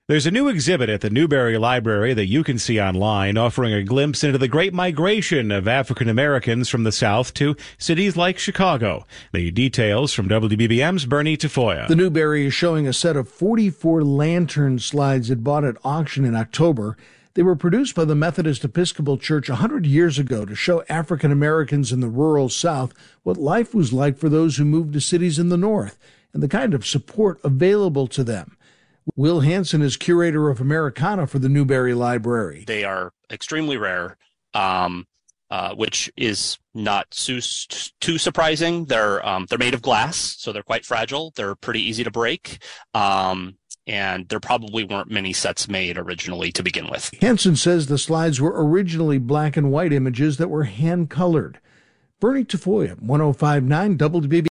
There's a new exhibit at the Newberry Library that you can see online, offering a glimpse into the great migration of African Americans from the South to cities like Chicago. The details from WBBM's Bernie Tafoya. The Newberry is showing a set of 44 lantern slides it bought at auction in October. They were produced by the Methodist Episcopal Church 100 years ago to show African Americans in the rural South what life was like for those who moved to cities in the North and the kind of support available to them. Will Hansen is curator of Americana for the Newberry Library. They are extremely rare, which is not too surprising. They're made of glass, so they're quite fragile. They're pretty easy to break, and there probably weren't many sets made originally to begin with. Hansen says the slides were originally black and white images that were hand-colored. Bernie Tafoya, 105.9 WBB.